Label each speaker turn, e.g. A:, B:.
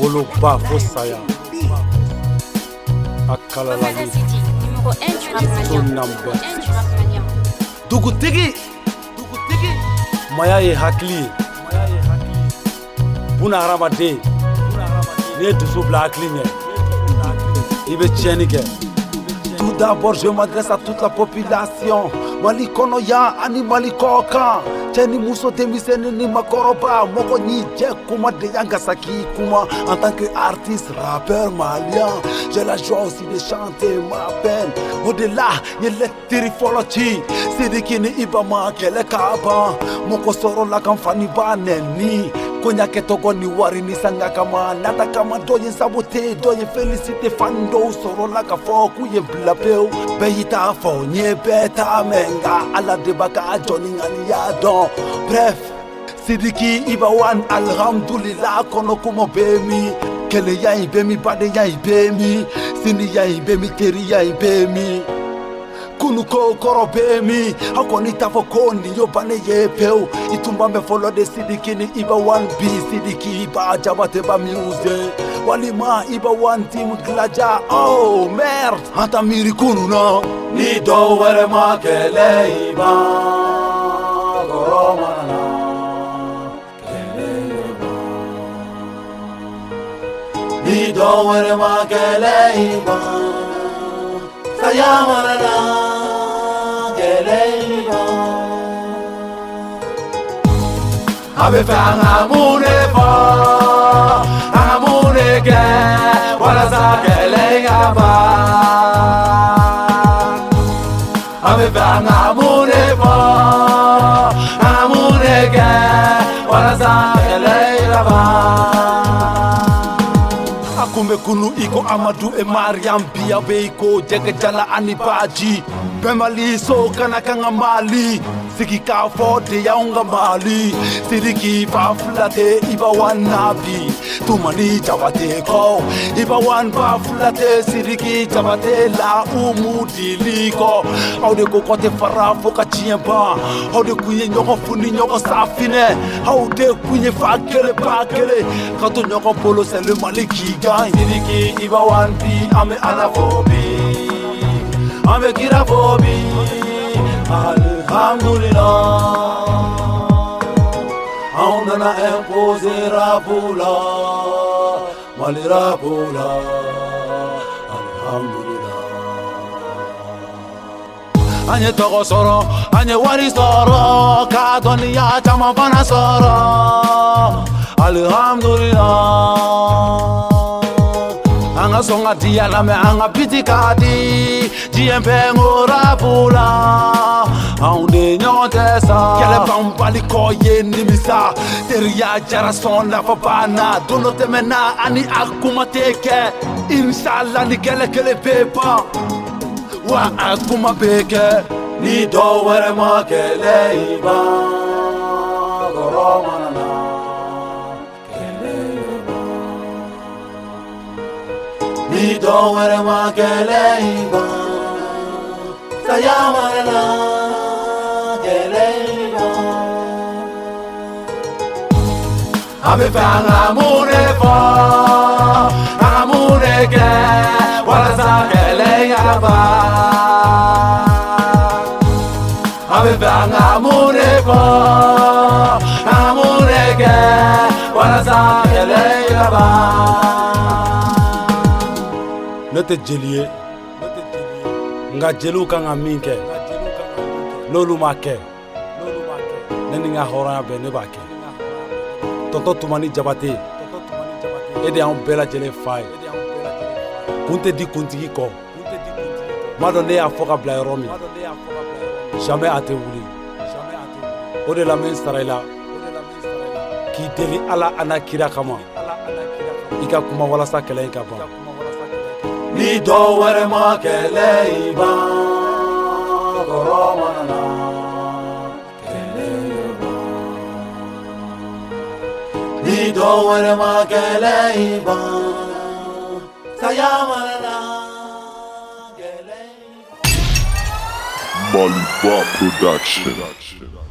A: Polo Ba Fosaya Akalalali
B: numéro 1 du rap malien.
A: Dugutigi Maya ye hakli Buna Ramade Ne dusu bila hakli ɲɛ I bɛ tiɲɛni kɛ. Tout d'abord je m'adresse à toute la population Mali kɔnɔ yan ani Mali kɔ kan cɛ ni muso denmisɛnnin ni makɔrɔba mɔgɔ ni jɛ kuma de y'an ka saki kuma en tant que artiste rappeur malien j'ai la joie aussi de chanter ma peine au-delà ye lɛtiri fɔlɔ ci Sidiki ni Iba ma kɛlɛ ka ban mɔgɔ sɔrɔla kan fani b'a nɛni ko ɲa kɛ tɔgɔ ni wari ni sanga kama nata kama dɔ ye sabote dɔ ye félicité fan dɔw sɔrɔla ka fɔ k'u ye bila pewu bɛɛ y'i ta fɔ n ye bɛɛ ta mɛn nka ala de b'a ka jɔni ŋaniya dɔn bref Sidiki Iba Wan alhamdulillah kɔnɔ kuma bɛ min kɛlɛya in bɛ min badenya in bɛ min siniya in bɛ min teriya in bɛ min kunu ko kɔrɔ bɛ min aw kɔni t'a fɔ ko nin yo bannen ye pewu I tun b'an bɛ fɔlɔ de Sidiki ni Iba Wan bi Sidiki Iba Jabate ba music walima Iba Wan team Glaja oh merde an ta miiri kunu na ni dɔw wɛrɛ ma kɛlɛ Iba kɔrɔ mana na ni dɔw wɛrɛ ma kɛlɛ Iba saya mana na kɛlɛ Iba a bɛ fɛ an ka mun de fɔ an ka mun de kɛ walasa kɛlɛ in ka ban a bɛ fɛ an ka mun de fɔ an ka mun de kɛ walasa kɛlɛ in ka ban a kun bɛ kunu I ko Amadu e Mariam bi a bɛ I ko Jɛgɛ Jala ani Baji bɛɛ Mali so kana kan ka Mali sigi k'a fɔ de y'anw ka Mali Sidiki ba fila tɛ Iba Wan na bi Tumani Jabate kɔ Iba Wan ba fila tɛ Sidiki Jabate la Umu Dili kɔ aw de ko kɔ tɛ fara fo ka tiɲɛ ban aw de kun ye ɲɔgɔn fu ni ɲɔgɔn safinɛ aw de kun ye fa kelen ba kelen ka to ɲɔgɔn bolo c'est le Mali qui gagne Sidiki Iba Wan bi an bɛ Ala fo bi an bɛ kira fo bi alhamdulillah on nana imposer rapula Mali rapula alhamdulillah an ye tɔgɔ sɔrɔ an ye wari sɔrɔ ka dɔnniya caman fana sɔrɔ alhamdulillah an ka sɔn ka diya lamɛn an ka biti ka di diɲɛ bɛɛ ŋo rapula anw de ɲɔgɔn tɛ sa kɛlɛ b'an bali kɔ ye nimisa teriya jara sɔn nafa banna don dɔ tɛmɛna ani a kuma tɛ kɛ inshallah ni kɛlɛ kelen bɛ ban wa a kuma bɛ kɛ ni dɔw wɛrɛ ma kɛlɛ Iba kɔrɔ mana na ni dɔw wɛrɛ ma kɛlɛ Iba saya mana na kɛlɛ Iba a bɛ fɛ an ka mun de fɔ an ka mun de kɛ walasa kɛlɛ in ka ban a bɛ fɛ an ka mun de fɔ an ka mun de kɛ walasa kɛlɛ in ka ban ne tɛ jeli ye nka jeliw kan ka min kɛ n'olu ma kɛ ne ni n ka hɔrɔnya bɛɛ ne b'a kɛ tɔntɔn Tumani Jabate e de y'anw bɛɛ lajɛlen fa ye kun tɛ di kuntigi kɔ m'a dɔn ne y'a fɔ ka bila yɔrɔ min jamais a tɛ wuli o de la n bɛ n sara I la k'i deli Ala a n'a kira kama I ka kuma walasa kɛlɛ in ka ban ni dɔw wɛrɛ ma kɛlɛ Iba kɔrɔ mana na kɛlɛ Iba ni dɔw wɛrɛ ma kɛlɛ Iba saya mana na kɛlɛ Iba
C: Maliba Production.